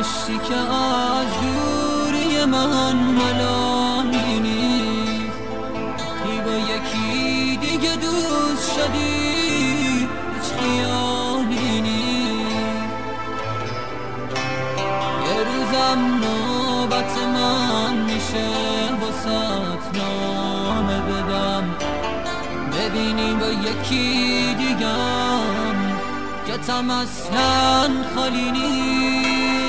نوشتی که از دوری من ملالی نیست، وقتی با یکی دیگه دوست شدی هیچ خیالی نیست. یه روزم نوبت من میشه واسات نامه بدم، ببینی با یکی دیگم جاتم اصلا خالی نیست.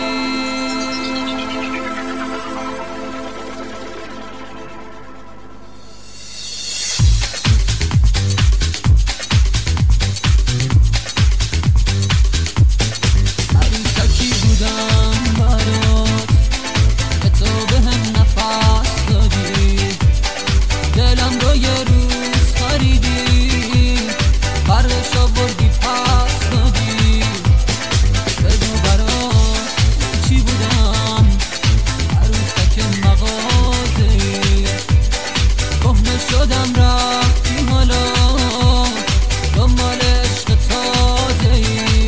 عروسکی بودم برات که تو بهم نفس دادی، دلم رو یه روز خریدی، برش آوردی پس دادی. بگو برات چی بودم، عروسک مغازه‌ای، کهنه شدم رفتی حالا دنبال عشق تازه‌ای.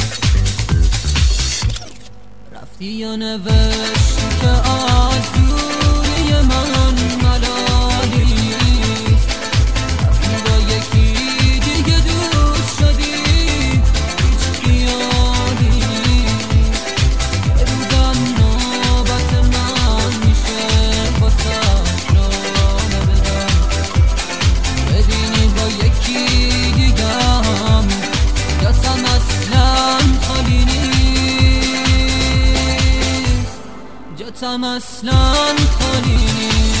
رفتی یا نوشتی که از دوری من ملالی نیست، رفتی با یکی دیگه دوست شدی هیچ خیالی نیست. یه روزم نوبت من میشه واسات نامه بدم، ببینی با یکی دیگم جاتم اصلا خالی نیست، جاتم اصلا خالی نیست.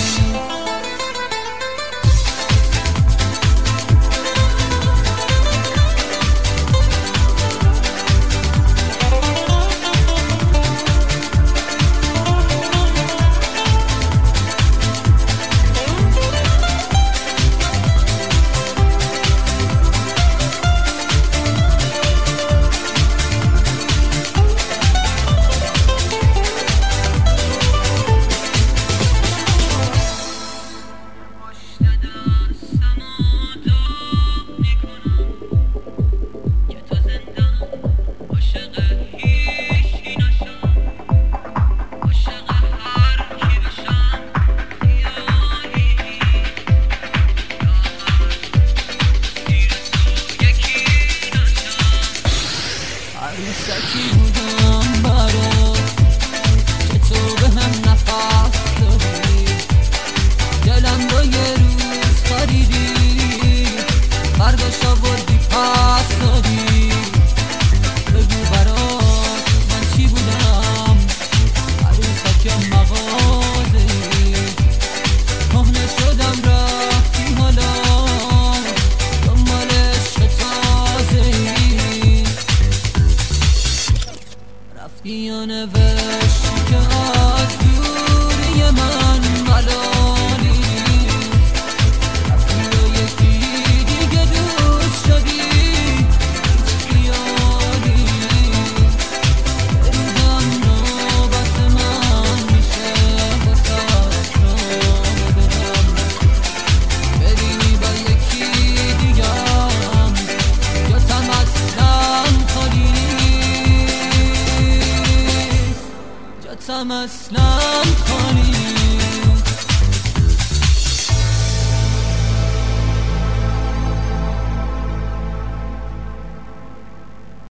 عروسکی بودم برات که تو بهم نفس دادی، دلم رو یه روز خریدی، برداشت آوردی پس دادی. بگو برات من چی بودم، عروسک مغازه‌ای، کهنه شدم رفتی حالا دنبال عشق تازه‌ای. رفتی یا نوشتی که از دوری من ملالی نیست، رفتی با یکی دیگه دوست شدی هیچ خیالی نیست. یه روزم نوبت من میشه واسات نامه بدم، ببینی با یکی دیگم جاتم اصلا خالی نیست، جاتم اصلا خالی نیست.